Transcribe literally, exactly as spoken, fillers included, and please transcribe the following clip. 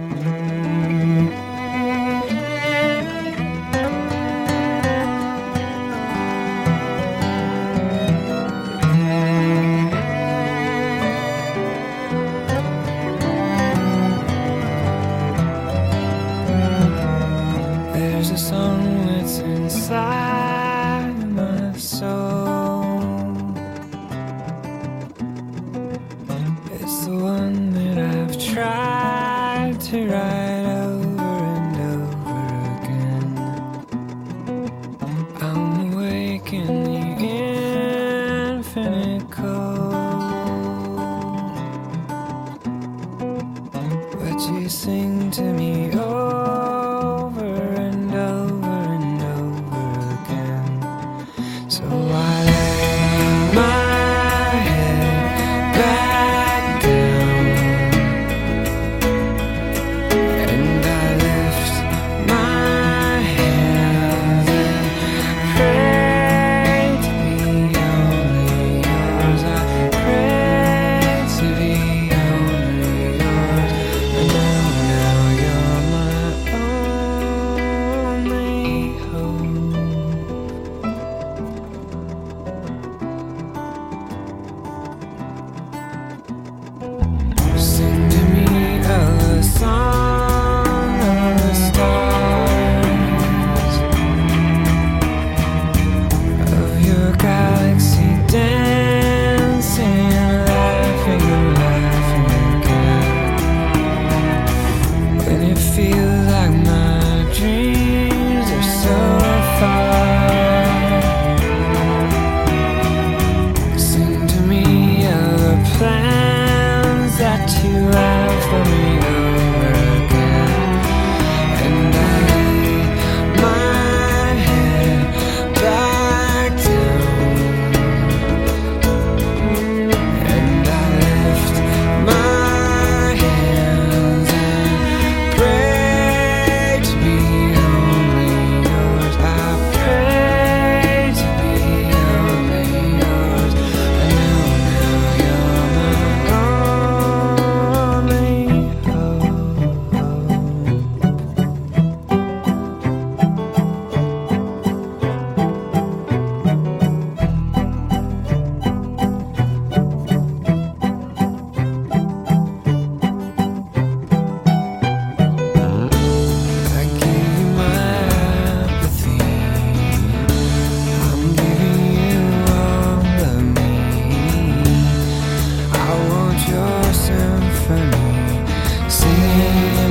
There's a song that's inside my soul. It's the one that I've tried to write over and over again. I'm awake in the infinite cold, but you sing to me over and over and over again. So I lay my head back down and I lift my hands and pray to be only yours. I pray to be only yours. And now, now you're my only hope. Sing to me a song of the stars, of your galaxy dancing, laughing and laughing again. When it feels like my dreams are so far, sing to me of the plans that you have for me over again. And I lay my head back down and I lift my hands and pray to be only yours. I pray to be only yours. And now, now you're my only hope. I give you my apathy. I'm giving you all of me. I want your symphony, singing